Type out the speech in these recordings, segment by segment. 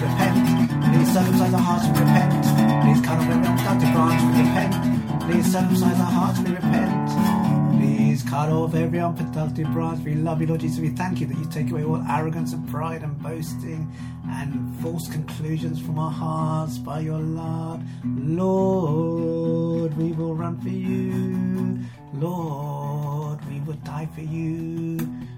repent. Please circumcise our hearts, we repent. Please cut off every unproductive branch, we repent. Please circumcise our hearts, we repent. Please cut off every unproductive branch. We love you, Lord Jesus. We thank you that you take away all arrogance and pride and boasting and false conclusions from our hearts by your love. Lord, we will run for you. Lord, we will die for you.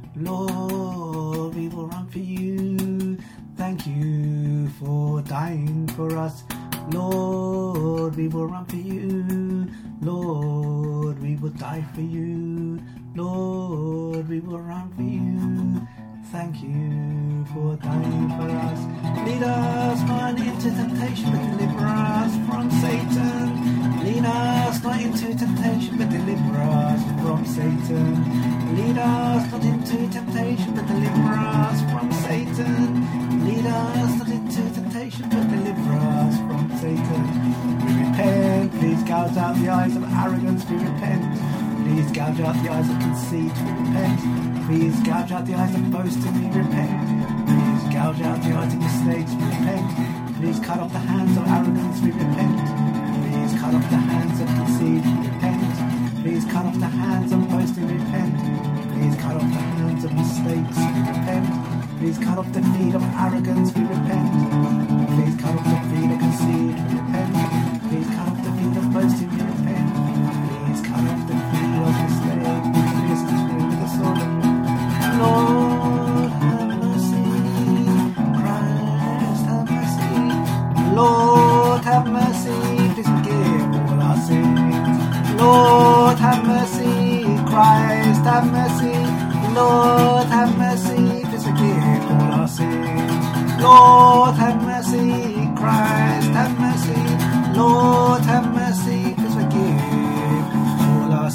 Lord, we will run for you. Thank you for dying for us. Lord, we will run for you. Lord, we will die for you. Lord, we will run for you. Thank you for dying for us. Lead us not into temptation, but deliver us from Satan. Lead us not into temptation, but deliver us from Satan. Lead us not into temptation, but deliver us from Satan. Lead us not into temptation, but deliver us from Satan. We repent. Please gouge out the eyes of arrogance. We repent. Please gouge out the eyes of conceit. We repent. Please gouge out the eyes of boasting. We repent. Please gouge out the eyes of mistakes. We repent. Please cut off the hands of arrogance. We repent. Please cut off the hands of conceit. We repent. Please cut off the hands of boasting. We repent. Please cut off the hands of mistakes. We repent. Please cut off the feet of arrogance. We repent. Please cut off the feet of conceit. We repent. Please cut off the feet of boasting. We repent. Please cut off the feet of mistakes. Please with the sword of Lord, have mercy. Christ, have mercy. Lord, have mercy. Please forgive all our sins. Lord, have mercy. Christ, have mercy. Lord, have mercy. Please forgive all our sins. Lord, have mercy. Christ, have mercy. Lord, have mercy. Please forgive all our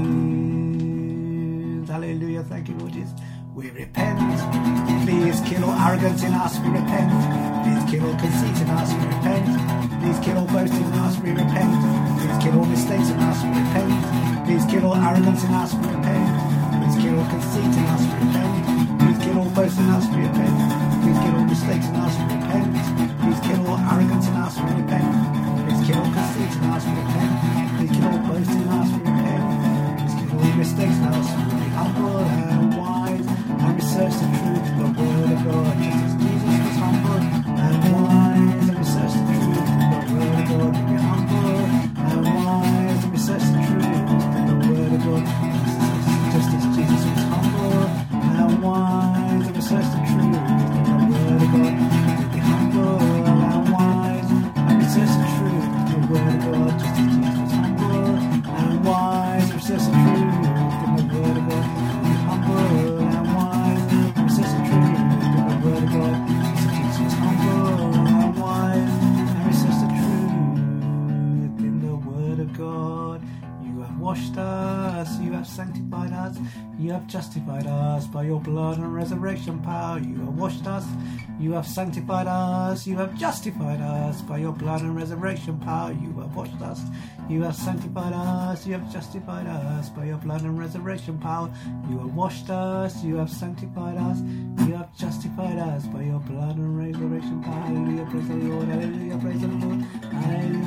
sins. Hallelujah. Thank you, Lord Jesus. We repent. Please kill all arrogance in us. We repent. Please kill all conceit in us. We repent. Please kill all boasting in us. We repent. Please kill all mistakes in us. We repent. Please kill all arrogance in us. We repent. Please kill all conceit in us. We repent. Please kill all boasting in us. We repent. Please kill all mistakes in us. We repent. Please kill all arrogance in us. We repent. Please kill all conceit in us. We repent. Please kill all boasting in us. We repent. Please kill all mistakes in us. We be humble and wise and research the truth of the word of God. Jesus was humble and wise and research the truth of the word of God. Be humble and wise and research the truth of the word of God. Just as Jesus was humble and wise and research the truth of the word of God. Be humble and wise and research the truth of the word of God. Just as Jesus was humble and wise and research the truth of the word of God. Be humble and wise and research the truth of the word of God. Just as Jesus was humble and wise and research the truth in the word of God. You have washed us, you have sanctified us, you have justified us by your blood and resurrection power. You have washed us, you have sanctified us, you have justified us by your blood and resurrection power. You have washed us, you have sanctified us, you have justified us by your blood and resurrection power. You have washed us, you have sanctified us, you have justified us by your blood and resurrection power. Hallelujah, praise the Lord, hallelujah, praise the Lord, hallelujah.